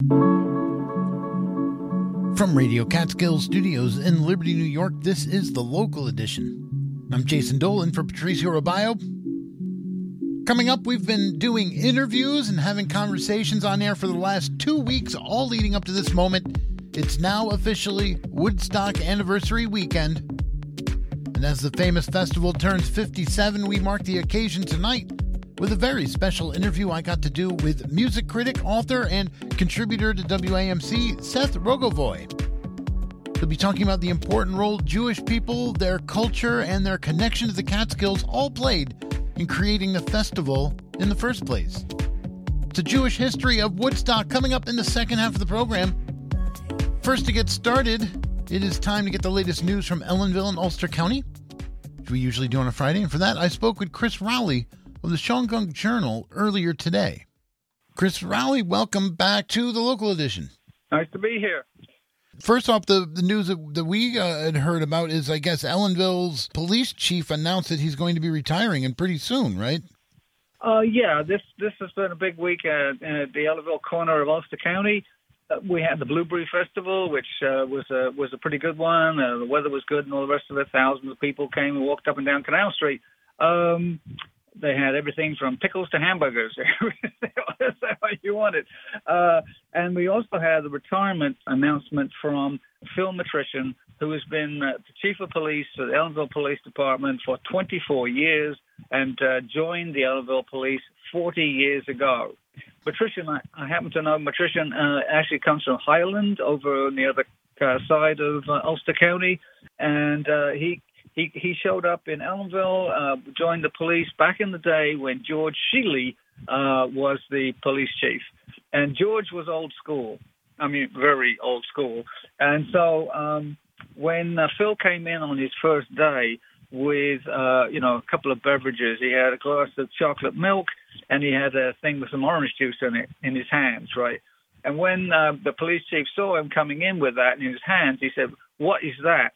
From Radio Catskill Studios in Liberty, New York, this is the Local Edition. I'm Jason Dolan for Patricio Robayo. Coming up, we've been doing interviews and having conversations on air for the last 2 weeks, all leading up to this moment. It's now officially Woodstock Anniversary Weekend. And as the famous festival turns 57, we mark the occasion tonight with a very special interview I got to do with music critic, author, and contributor to WAMC, Seth Rogovoy. He'll be talking about the important role Jewish people, their culture, and their connection to the Catskills all played in creating the festival in the first place. It's a Jewish history of Woodstock coming up in the second half of the program. First, to get started, it is time to get the latest news from Ellenville and Ulster County, which we usually do on a Friday. And for that, I spoke with Chris Rowley of the Shawangunk Journal earlier today. Chris Rowley, welcome back to the Local Edition. Nice to be here. First off, the news that we had heard about is, I guess, Ellenville's police chief announced that he's going to be retiring, and pretty soon, right? Yeah, this has been a big week at the Ellenville corner of Ulster County. We had the Blueberry Festival, which was a pretty good one. The weather was good and all the rest of it. Thousands of people came and walked up and down Canal Street. They had everything from pickles to hamburgers. That's what you wanted. And we also had the retirement announcement from Phil Matrician, who has been the chief of police at the Ellenville Police Department for 24 years and joined the Ellenville Police 40 years ago. Matrician, I happen to know Matrician actually comes from Highland over on the other side of Ulster County, and he showed up in Ellenville, joined the police back in the day when George Shealy was the police chief. And George was old school. I mean, very old school. And so when Phil came in on his first day with, a couple of beverages, he had a glass of chocolate milk and he had a thing with some orange juice in it in his hands, right? And when the police chief saw him coming in with that in his hands, he said, "What is that?"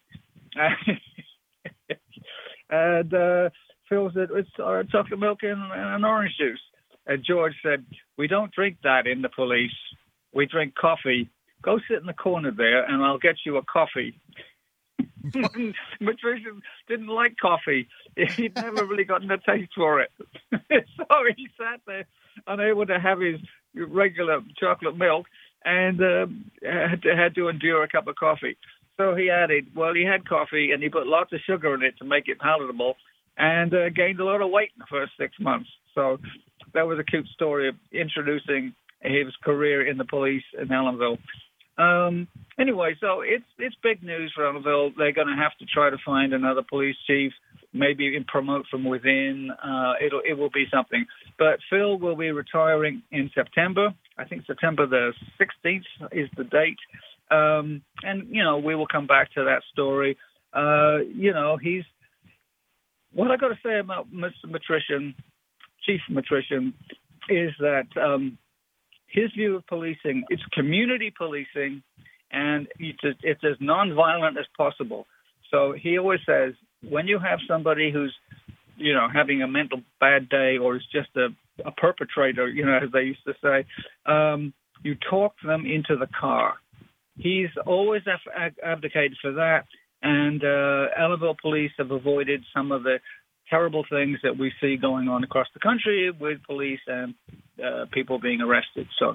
And Phil said, "It's chocolate milk and an orange juice." And George said, "We don't drink that in the police. We drink coffee. Go sit in the corner there and I'll get you a coffee." Matrician didn't like coffee. He'd never really gotten a taste for it. So he sat there unable to have his regular chocolate milk and had to endure a cup of coffee. So he added, he had coffee and he put lots of sugar in it to make it palatable and gained a lot of weight in the first 6 months. So that was a cute story of introducing his career in the police in Ellenville. Anyway, so it's big news for Ellenville. They're going to have to try to find another police chief, maybe promote from within. It will be something. But Phil will be retiring in September. I think September the 16th is the date. And, we will come back to that story. He's what I got to say about Mr. Matrician, Chief Matrician, is that his view of policing, it's community policing, and it's as nonviolent as possible. So he always says, when you have somebody who's, having a mental bad day or is just a perpetrator, as they used to say, you talk them into the car. He's always advocated for that, and Ellenville police have avoided some of the terrible things that we see going on across the country with police and people being arrested. So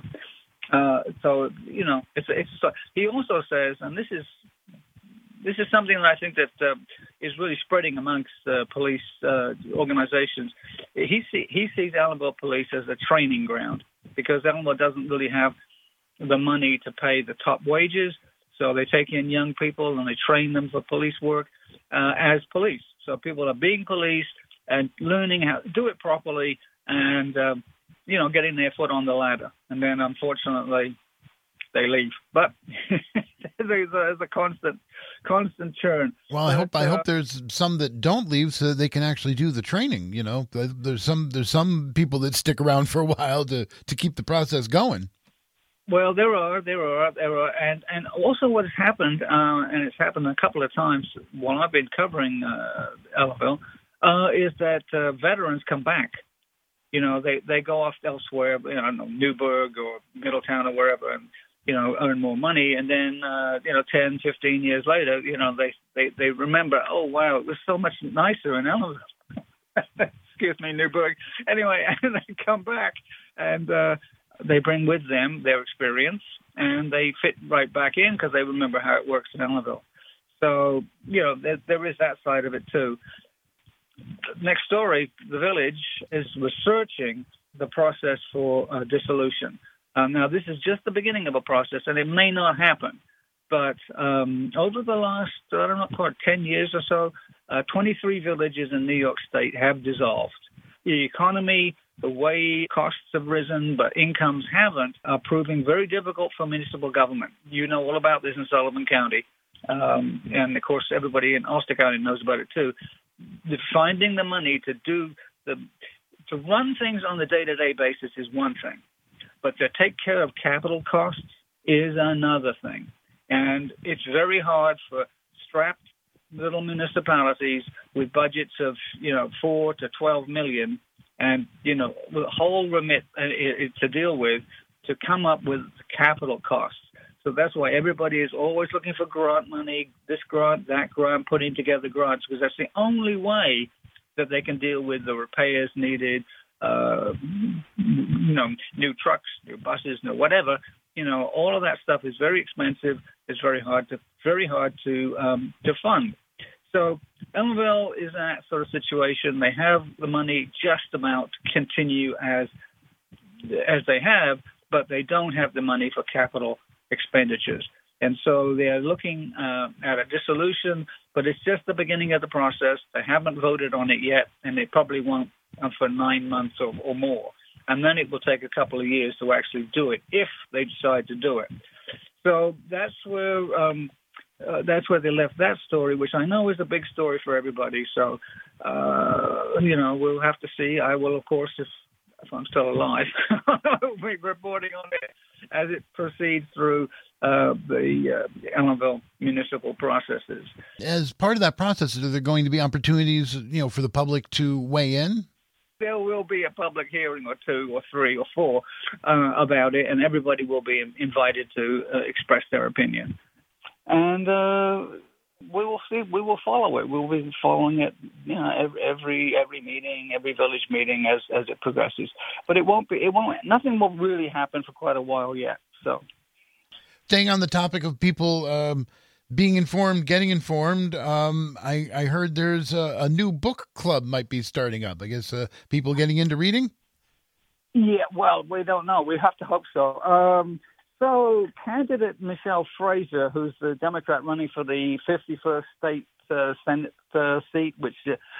he also says, and this is something that I think that is really spreading amongst police organizations. He sees Ellenville police as a training ground because Ellenville doesn't really have the money to pay the top wages. So they take in young people and they train them for police work as police. So people are being policed and learning how to do it properly and, getting their foot on the ladder. And then, unfortunately, they leave. But there's a constant churn. Well, I hope there's some that don't leave so that they can actually do the training. There's some people that stick around for a while to keep the process going. Well, there are, and also what has happened, and it's happened a couple of times while I've been covering Ellenville, is that veterans come back. they go off elsewhere, Newburgh or Middletown or wherever, and earn more money, and then 10, 15 years later, they remember, oh wow, it was so much nicer in Ellenville. Excuse me, Newburgh. Anyway, and they come back and they bring with them their experience, and they fit right back in because they remember how it works in Ellenville. So there is that side of it too. Next story, the village is researching the process for dissolution. Now, this is just the beginning of a process, and it may not happen. But over the last, 10 years or so, 23 villages in New York State have dissolved. The economy, the way costs have risen, but incomes haven't, are proving very difficult for municipal government. You know all about this in Sullivan County. And, of course, everybody in Ulster County knows about it, too. Finding the money to run things on a day-to-day basis is one thing. But to take care of capital costs is another thing. And it's very hard for strapped little municipalities with budgets of, 4 to 12 million and, the whole remit to deal with to come up with capital costs. So that's why everybody is always looking for grant money, this grant, that grant, putting together grants, because that's the only way that they can deal with the repairs needed, new trucks, new buses, whatever. All of that stuff is very expensive. It's very hard to fund. So Ellenville is that sort of situation. They have the money just about to continue as they have, but they don't have the money for capital expenditures. And so they're looking at a dissolution, but it's just the beginning of the process. They haven't voted on it yet, and they probably won't for 9 months or more. And then it will take a couple of years to actually do it, if they decide to do it. So that's where they left that story, which I know is a big story for everybody. So, we'll have to see. I will, of course, if I'm still alive, be reporting on it as it proceeds through the Ellenville municipal processes. As part of that process, are there going to be opportunities, for the public to weigh in? There will be a public hearing or 2 or 3 or 4 about it, and everybody will be invited to express their opinion. And we will see. We will follow it. We'll be following it, every meeting, every village meeting as it progresses. But nothing will really happen for quite a while yet. So, staying on the topic of people being informed, getting informed, I heard there's a new book club might be starting up. I guess people getting into reading? Yeah, well, we don't know. We have to hope so. So candidate Michelle Fraser, who's the Democrat running for the 51st state Senate seat, which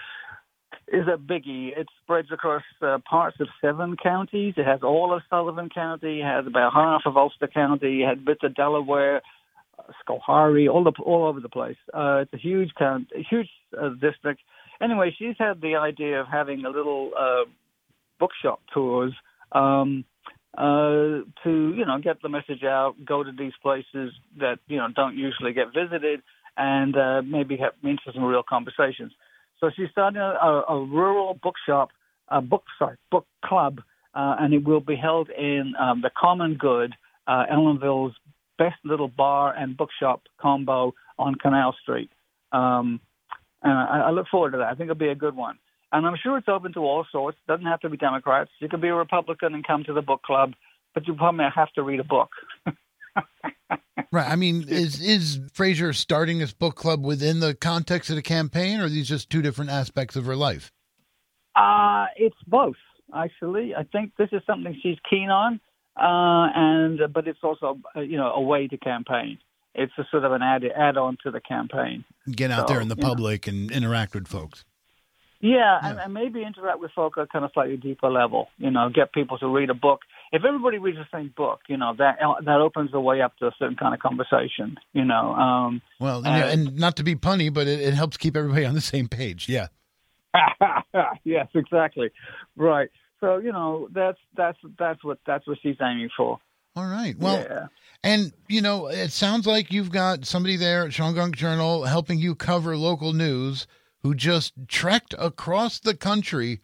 is a biggie. It spreads across parts of 7 counties. It has all of Sullivan County. It has about half of Ulster County. It had bits of Delaware, Schoharie, all over the place. It's a huge district. Anyway, she's had the idea of having a little bookshop tours to get the message out, go to these places that don't usually get visited, and maybe have into some real conversations. So she's starting a rural bookshop, book club, and it will be held in the Common Good, Ellenville's best little bar and bookshop combo on Canal Street. And I look forward to that. I think it'll be a good one. And I'm sure it's open to all sorts. It doesn't have to be Democrats. You can be a Republican and come to the book club, but you probably have to read a book. Right. I mean, is Fraser starting this book club within the context of the campaign, or are these just 2 different aspects of her life? It's both, actually. I think this is something she's keen on, but it's also, a way to campaign. It's a sort of an add-on to the campaign. Get out there in the public and interact with folks. Yeah, and maybe interact with folk at kind of slightly deeper level, get people to read a book. If everybody reads the same book, that opens the way up to a certain kind of conversation, Well, and not to be punny, but it helps keep everybody on the same page, yeah. Yes, exactly. Right. So, that's what she's aiming for. All right. Well, and, it sounds like you've got somebody there at Shawangunk Journal helping you cover local news who just trekked across the country,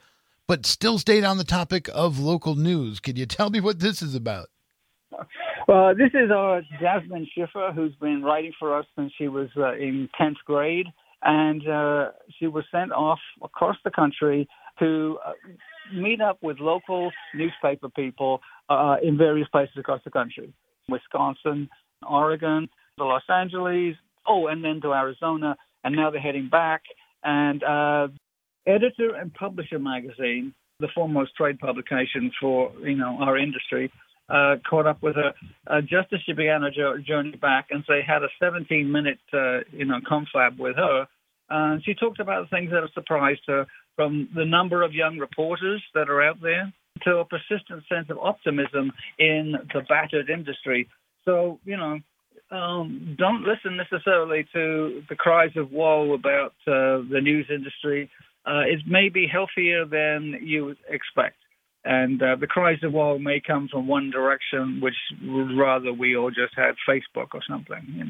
but still stayed on the topic of local news. Could you tell me what this is about? This is our Jasmine Schiffer, who's been writing for us since she was in 10th grade. And she was sent off across the country to meet up with local newspaper people in various places across the country. Wisconsin, Oregon, the Los Angeles, and then to Arizona. And now they're heading back. And Editor and Publisher magazine, the foremost trade publication for, our industry, caught up with her just as she began her journey back, and they had a 17-minute, confab with her. And she talked about things that have surprised her, from the number of young reporters that are out there to a persistent sense of optimism in the battered industry. So, don't listen necessarily to the cries of woe about the news industry. It may be healthier than you expect. And the cries of woe may come from one direction, which would rather we all just had Facebook or something,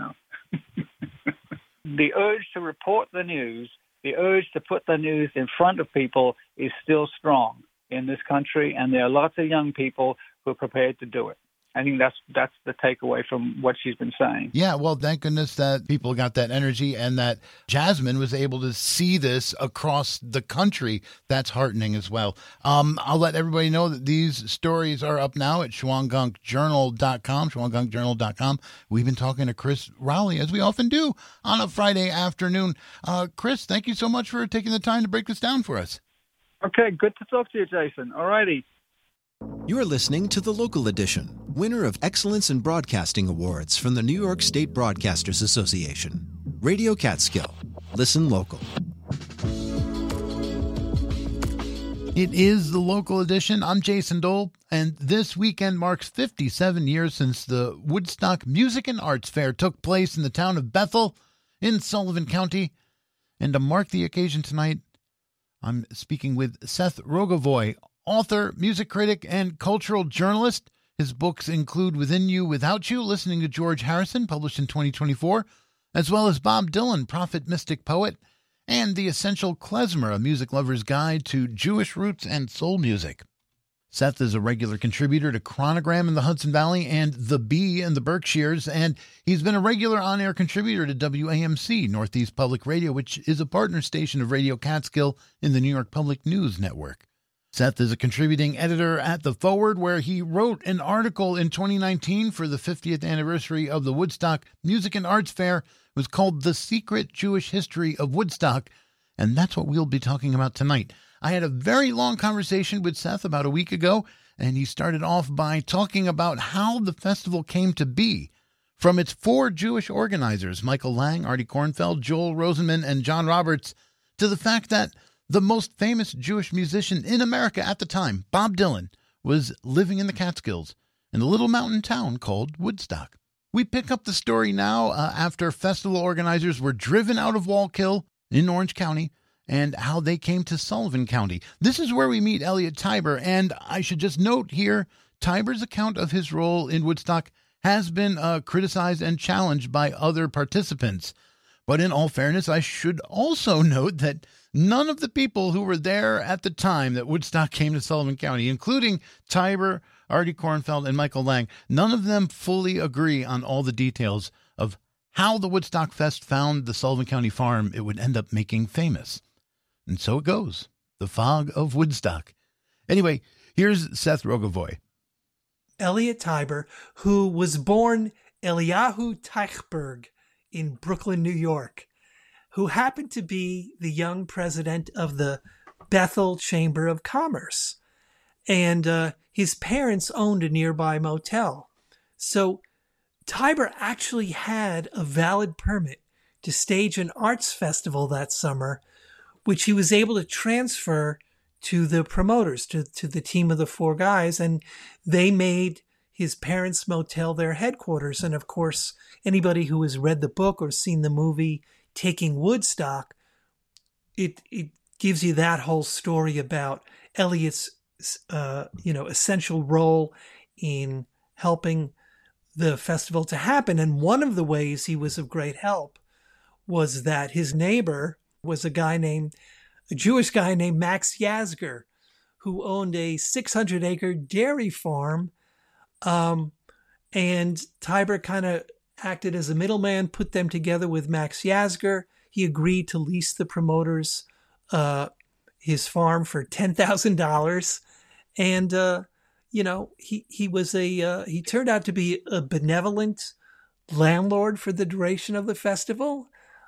The urge to report the news, the urge to put the news in front of people is still strong in this country, and there are lots of young people who are prepared to do it. I think that's the takeaway from what she's been saying. Yeah, well, thank goodness that people got that energy and that Jasmine was able to see this across the country. That's heartening as well. I'll let everybody know that these stories are up now at Shawangunk.com. We've been talking to Chris Rowley, as we often do, on a Friday afternoon. Chris, thank you so much for taking the time to break this down for us. Okay, good to talk to you, Jason. All righty. You're listening to The Local Edition, winner of Excellence in Broadcasting Awards from the New York State Broadcasters Association. Radio Catskill. Listen local. It is The Local Edition. I'm Jason Dole, and this weekend marks 57 years since the Woodstock Music and Arts Fair took place in the town of Bethel in Sullivan County. And to mark the occasion tonight, I'm speaking with Seth Rogovoy, author, music critic, and cultural journalist. His books include Within You, Without You, Listening to George Harrison, published in 2024, as well as Bob Dylan, Prophet, Mystic, Poet, and The Essential Klezmer, a music lover's guide to Jewish roots and soul music. Seth is a regular contributor to Chronogram in the Hudson Valley and The Bee in the Berkshires, and he's been a regular on-air contributor to WAMC, Northeast Public Radio, which is a partner station of Radio Catskill in the New York Public News Network. Seth is a contributing editor at The Forward, where he wrote an article in 2019 for the 50th anniversary of the Woodstock Music and Arts Fair. It was called The Secret Jewish History of Woodstock, and that's what we'll be talking about tonight. I had a very long conversation with Seth about a week ago, and he started off by talking about how the festival came to be. From its 4 Jewish organizers, Michael Lang, Artie Kornfeld, Joel Rosenman, and John Roberts, to the fact that the most famous Jewish musician in America at the time, Bob Dylan, was living in the Catskills in a little mountain town called Woodstock. We pick up the story now after festival organizers were driven out of Wallkill in Orange County and how they came to Sullivan County. This is where we meet Elliot Tiber, and I should just note here, Tiber's account of his role in Woodstock has been criticized and challenged by other participants. But in all fairness, I should also note that none of the people who were there at the time that Woodstock came to Sullivan County, including Tiber, Artie Kornfeld, and Michael Lang, none of them fully agree on all the details of how the Woodstock Fest found the Sullivan County farm it would end up making famous. And so it goes. The fog of Woodstock. Anyway, here's Seth Rogovoy. Elliot Tiber, who was born Eliyahu Teichberg in Brooklyn, New York, who happened to be the young president of the Bethel Chamber of Commerce. And his parents owned a nearby motel. So Tiber actually had a valid permit to stage an arts festival that summer, which he was able to transfer to the promoters, to the team of the 4 guys. And they made his parents' motel their headquarters. And of course, anybody who has read the book or seen the movie Taking Woodstock, it gives you that whole story about Elliot's essential role in helping the festival to happen. And one of the ways he was of great help was that his neighbor was a Jewish guy named Max Yasgur, who owned a 600-acre dairy farm. And Tybur kind of acted as a middleman, put them together with Max Yasgur. He agreed to lease the promoters his farm for $10,000. And, he turned out to be a benevolent landlord for the duration of the festival.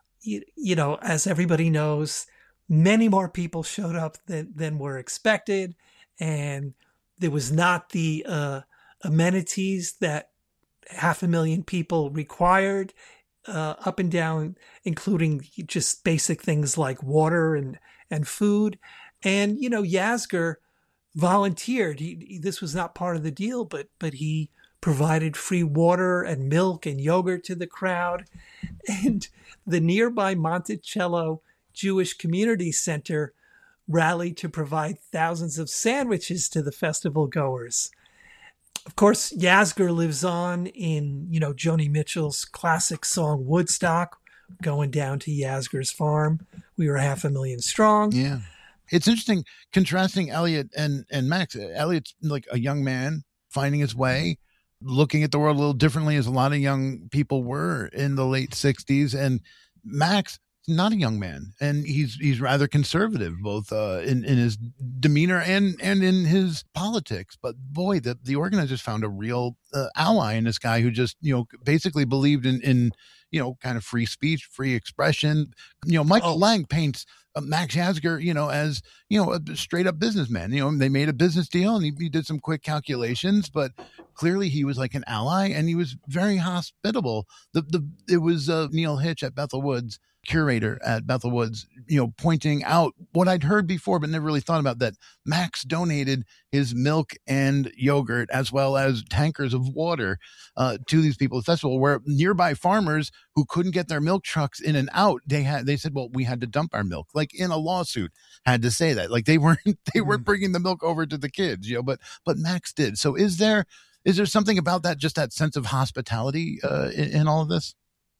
As everybody knows, many more people showed up than were expected. And there was not the amenities that 500,000 people required, up and down, including just basic things like water and food. And, Yasgur volunteered. This was not part of the deal, but he provided free water and milk and yogurt to the crowd. And the nearby Monticello Jewish Community Center rallied to provide thousands of sandwiches to the festival goers. Of course, Yasgur lives on in, Joni Mitchell's classic song Woodstock, going down to Yasgur's farm. We were 500,000 strong. Yeah. It's interesting contrasting Elliot and Max. Elliot's like a young man finding his way, looking at the world a little differently as a lot of young people were in the late 60s. And Max, not a young man, and he's rather conservative, both in his demeanor and in his politics. But boy, the organizers found a real ally in this guy who just basically believed in kind of free speech, free expression. Michael Lang paints Max Yasgur, as a straight up businessman. They made a business deal and he did some quick calculations, but clearly he was like an ally and he was very hospitable. It was Neil Hitch at Bethel Woods, curator at Bethel Woods, pointing out what I'd heard before, but never really thought about, that Max donated his milk and yogurt as well as tankers of water to these people at the festival, where nearby farmers who couldn't get their milk trucks in and out, they said, well, we had to dump our milk, like in a lawsuit, had to say that, like they weren't bringing the milk over to the kids, but Max did. So is there something about that, just that sense of hospitality in all of this?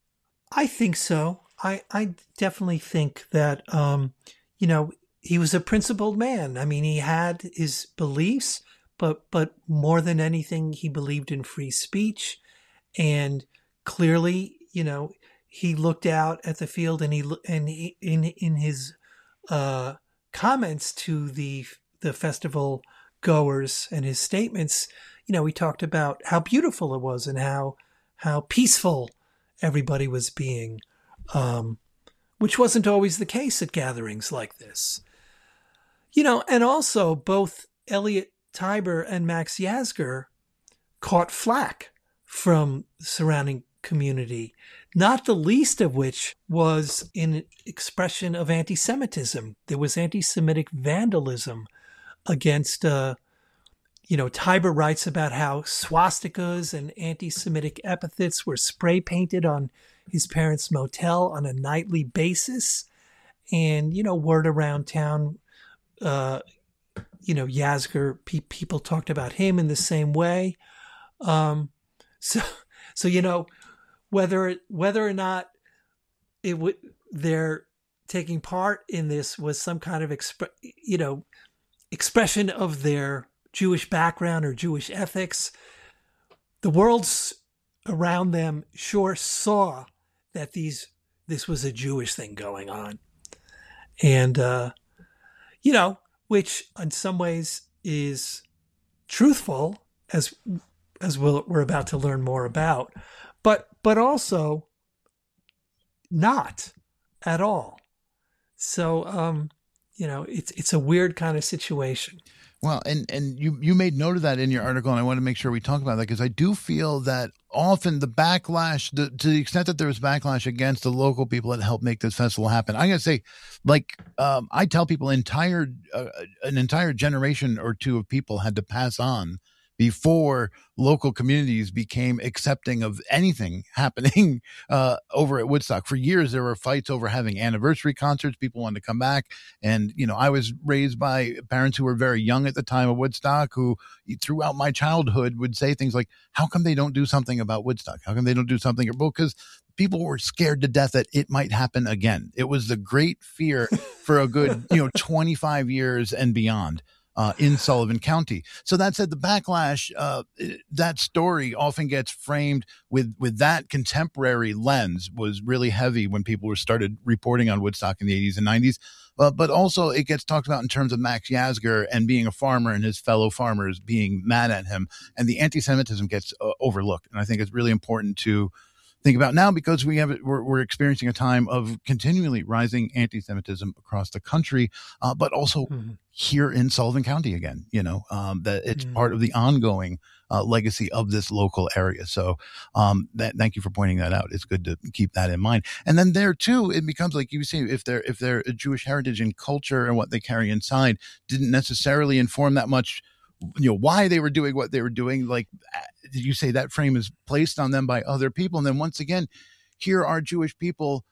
I think so. I definitely think that, he was a principled man. I mean, he had his beliefs, but more than anything, he believed in free speech. And clearly, he looked out at the field and he in his comments to the festival goers and his statements, he talked about how beautiful it was and how peaceful everybody was being. Which wasn't always the case at gatherings like this. And also both Elliot Tybur and Max Yasgur caught flack from the surrounding community, not the least of which was in expression of anti-Semitism. There was anti-Semitic vandalism against, Tybur writes about how swastikas and anti-Semitic epithets were spray painted on his parents' motel on a nightly basis. And, word around town, Yasgur, people talked about him in the same way. So whether or not they're taking part in this was some kind of expression of their Jewish background or Jewish ethics, the world's around them sure saw that this was a Jewish thing going on. And, which in some ways is truthful, as we're about to learn more about, but also not at all. So, it's a weird kind of situation. Well, and you made note of that in your article, and I want to make sure we talk about that, because I do feel that often the backlash, to the extent that there was backlash against the local people that helped make this festival happen, I'm going to say, I tell people an entire generation or two of people had to pass on before local communities became accepting of anything happening over at Woodstock. For years, there were fights over having anniversary concerts. People wanted to come back. And, I was raised by parents who were very young at the time of Woodstock, who throughout my childhood would say things like, how come they don't do something about Woodstock? How come they don't do something? Because people were scared to death that it might happen again. It was the great fear for a good, 25 years and beyond. in Sullivan County. So that said, the backlash, that story often gets framed with that contemporary lens, was really heavy when people started reporting on Woodstock in the 80s and 90s. But also it gets talked about in terms of Max Yasgur and being a farmer and his fellow farmers being mad at him, and the anti-Semitism gets overlooked. And I think it's really important to think about now, because we're experiencing a time of continually rising anti-Semitism across the country, but also here in Sullivan County again, that it's part of the ongoing legacy of this local area. So thank you for pointing that out. It's good to keep that in mind. And then there too, it becomes like you say, if their Jewish heritage and culture and what they carry inside didn't necessarily inform that much, why they were doing what they were doing. Like you say, that frame is placed on them by other people. And then once again, here are Jewish people,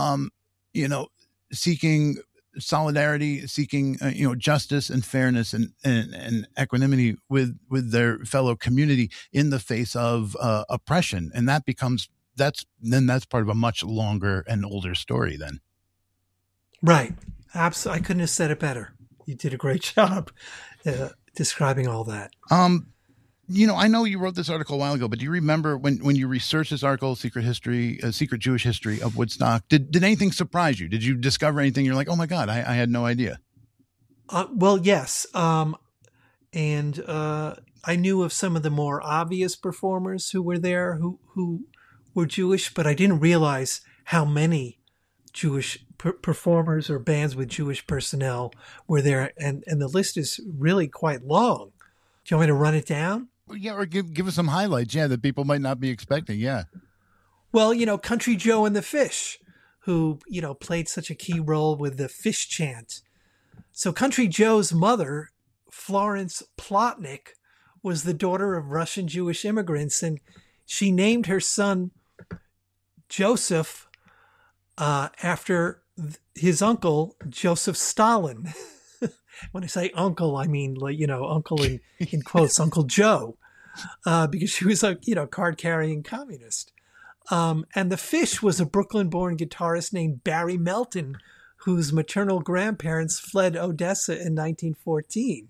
seeking solidarity, seeking, justice and fairness and equanimity with their fellow community in the face of oppression. And that's part of a much longer and older story then. Right. Absolutely. I couldn't have said it better. You did a great job describing all that. I know you wrote this article a while ago, but do you remember when you researched this article, Secret Jewish History of Woodstock, did anything surprise you? Did you discover anything? You're like, oh my God, I had no idea. Well, yes. And I knew of some of the more obvious performers who were there who were Jewish, but I didn't realize how many Jewish performers or bands with Jewish personnel were there. And the list is really quite long. Do you want me to run it down? Yeah, or give us some highlights, that people might not be expecting, yeah. Well, Country Joe and the Fish, who, played such a key role with the Fish Chant. So Country Joe's mother, Florence Plotnick, was the daughter of Russian Jewish immigrants, and she named her son Joseph after his uncle, Joseph Stalin. When I say uncle, I mean, uncle in quotes, Uncle Joe, because she was a, card-carrying communist. And the Fish was a Brooklyn-born guitarist named Barry Melton, whose maternal grandparents fled Odessa in 1914.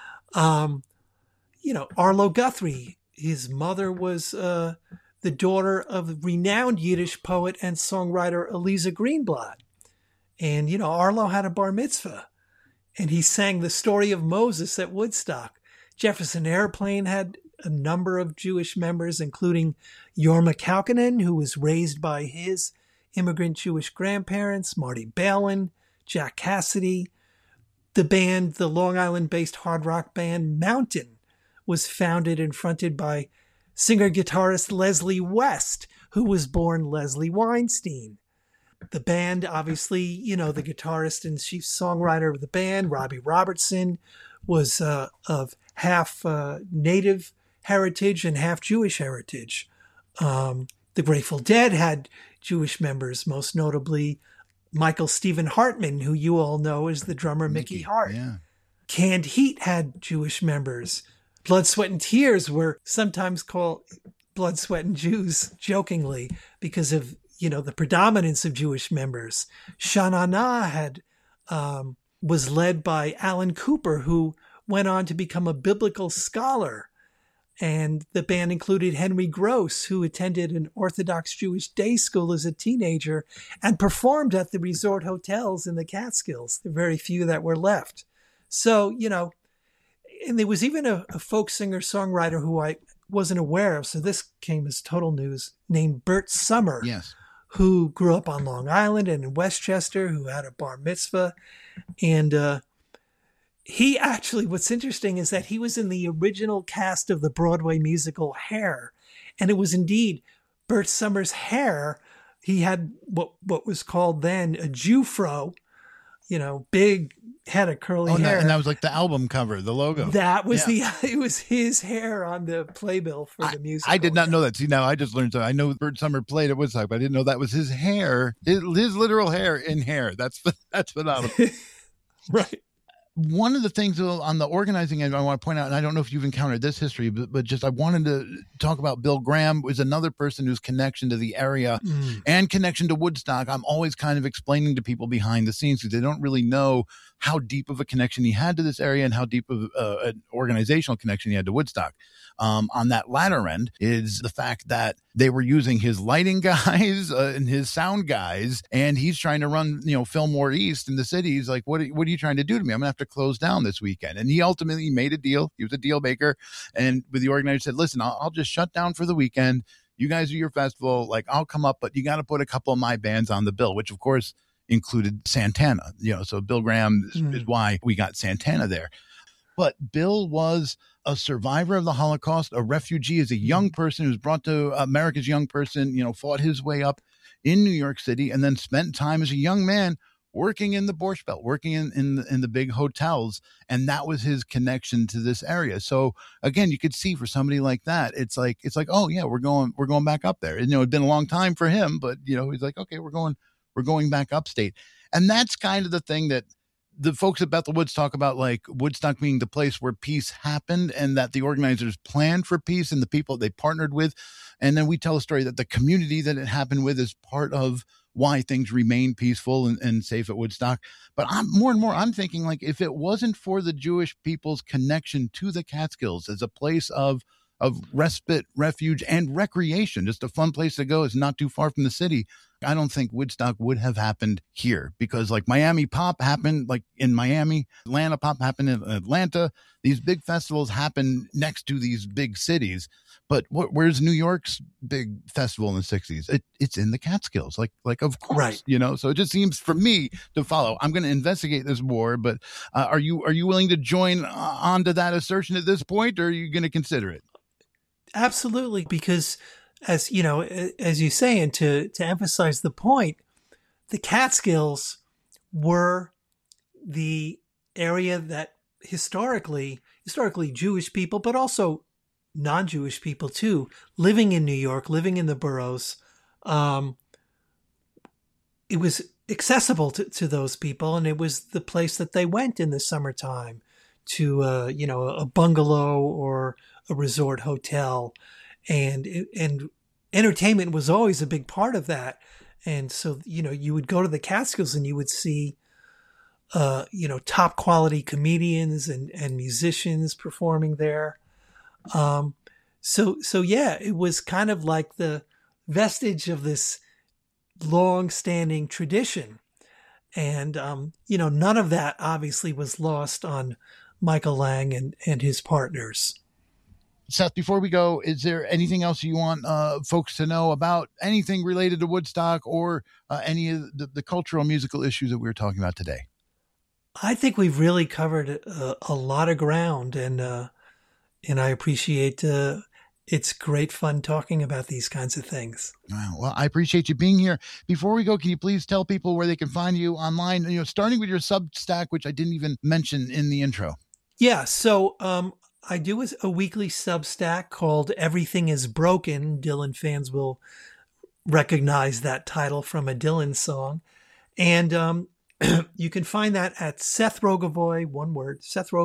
Arlo Guthrie, his mother was the daughter of renowned Yiddish poet and songwriter Eliza Greenblatt. And, Arlo had a bar mitzvah. And he sang the story of Moses at Woodstock. Jefferson Airplane had a number of Jewish members, including Jorma Kaukonen, who was raised by his immigrant Jewish grandparents, Marty Balin, Jack Cassidy. The band, the Long Island-based hard rock band Mountain, was founded and fronted by singer-guitarist Leslie West, who was born Leslie Weinstein. The band, obviously, the guitarist and chief songwriter of the band, Robbie Robertson, was of half Native heritage and half Jewish heritage. The Grateful Dead had Jewish members, most notably Michael Stephen Hartman, who you all know as the drummer Mickey Hart. Yeah. Canned Heat had Jewish members. Blood, Sweat, and Tears were sometimes called Blood, Sweat, and Jews, jokingly, because of the predominance of Jewish members. Sha Na Na was led by Alan Cooper, who went on to become a biblical scholar. And the band included Henry Gross, who attended an Orthodox Jewish day school as a teenager and performed at the resort hotels in the Catskills, the very few that were left. So, and there was even a folk singer-songwriter who I wasn't aware of, so this came as total news, named Bert Summer. Yes. Who grew up on Long Island and in Westchester, who had a bar mitzvah. And he actually, what's interesting is that he was in the original cast of the Broadway musical Hair. And it was indeed Bert Summer's hair. He had what was called then a Jewfro, big head of curly hair. And that was like the album cover, the logo. That was it was his hair on the playbill for the musical. I did not know that. See, now I just learned something. I know Bert Summer played at Woodstock, but I didn't know that was his hair, his literal hair in Hair. That's phenomenal. Right. one of the things on the organizing end I want to point out, and I don't know if you've encountered this history, but just I wanted to talk about Bill Graham, was another person whose connection to the area and connection to Woodstock. I'm always kind of explaining to people behind the scenes because they don't really know how deep of a connection he had to this area and how deep of an organizational connection he had to Woodstock. On that latter end is the fact that they were using his lighting guys and his sound guys, and he's trying to run, Fillmore East in the city. He's like, what are you trying to do to me? I'm gonna have to close down this weekend. And he ultimately made a deal. He was a deal maker, and with the organizer said, listen, I'll just shut down for the weekend. You guys do your festival. Like, I'll come up, but you got to put a couple of my bands on the bill, which of course included Santana, so Bill Graham is why we got Santana there. But Bill was a survivor of the Holocaust, a refugee, as a young person who was brought to America's young person, fought his way up in New York City, and then spent time as a young man working in the Borscht Belt, working in the big hotels. And that was his connection to this area. So again, you could see for somebody like that, it's like, oh yeah, we're going back up there. It'd been a long time for him, but he's like, okay, we're going back upstate. And that's kind of the thing that the folks at Bethel Woods talk about, like Woodstock being the place where peace happened, and that the organizers planned for peace and the people they partnered with. And then we tell a story that the community that it happened with is part of why things remain peaceful and safe at Woodstock. But I'm thinking, like, if it wasn't for the Jewish people's connection to the Catskills as a place of respite, refuge, and recreation, just a fun place to go, it's not too far from the city, I don't think Woodstock would have happened here, because like Miami Pop happened like in Miami, Atlanta Pop happened in Atlanta. These big festivals happen next to these big cities. But where's New York's big festival in the 60s? It's in the Catskills, like of course, right. So it just seems for me to follow. I'm going to investigate this more, but are you willing to join on to that assertion at this point, or are you going to consider it? Absolutely, because as you say, and to emphasize the point, the Catskills were the area that historically Jewish people, but also non-Jewish people too, living in New York, living in the boroughs, it was accessible to those people, and it was the place that they went in the summertime to a bungalow or a resort hotel, and entertainment was always a big part of that. And so you would go to the Catskills and you would see top quality comedians and musicians performing there. So yeah, it was kind of like the vestige of this long-standing tradition. And, none of that obviously was lost on Michael Lang and his partners. Seth, before we go, is there anything else you want folks to know about anything related to Woodstock or any of the cultural musical issues that we were talking about today? I think we've really covered a lot of ground, and I appreciate it's great fun talking about these kinds of things. Well, I appreciate you being here. Before we go, can you please tell people where they can find you online, starting with your Substack, which I didn't even mention in the intro? Yeah, so I do a weekly Substack called Everything is Broken. Dylan fans will recognize that title from a Dylan song. And you can find that at Seth Rogovoy, one word,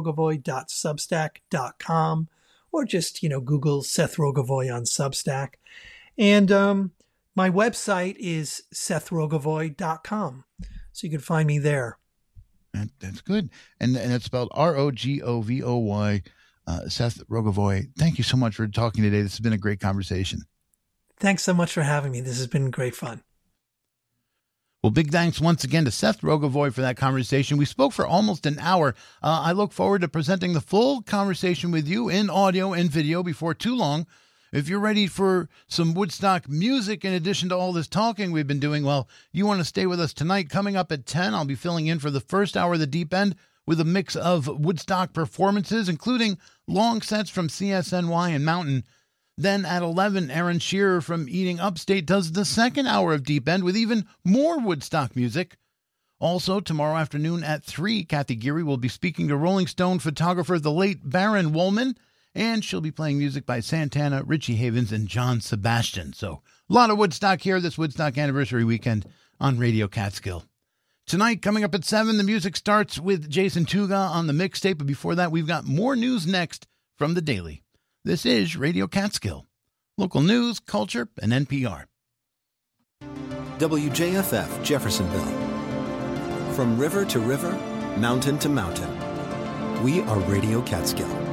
sethrogovoy.substack.com, or just, Google Seth Rogovoy on Substack. And my website is sethrogovoy.com. So you can find me there. That's good. And it's spelled Rogovoy. Seth Rogovoy, thank you so much for talking today. This has been a great conversation. Thanks so much for having me. This has been great fun. Well, big thanks once again to Seth Rogovoy for that conversation. We spoke for almost an hour. I look forward to presenting the full conversation with you in audio and video before too long. If you're ready for some Woodstock music in addition to all this talking we've been doing, well, you want to stay with us tonight. Coming up at 10, I'll be filling in for the first hour of the Deep End with a mix of Woodstock performances, including long sets from CSNY and Mountain. Then at 11, Aaron Shearer from Eating Upstate does the second hour of Deep End with even more Woodstock music. Also, tomorrow afternoon at 3, Kathy Geary will be speaking to Rolling Stone photographer, the late Baron Woolman, and she'll be playing music by Santana, Richie Havens, and John Sebastian. So, a lot of Woodstock here this Woodstock anniversary weekend on Radio Catskill. Tonight, coming up at 7, the music starts with Jason Tuga on the mixtape. But before that, we've got more news next from The Daily. This is Radio Catskill. Local news, culture, and NPR. WJFF Jeffersonville. From river to river, mountain to mountain, we are Radio Catskill.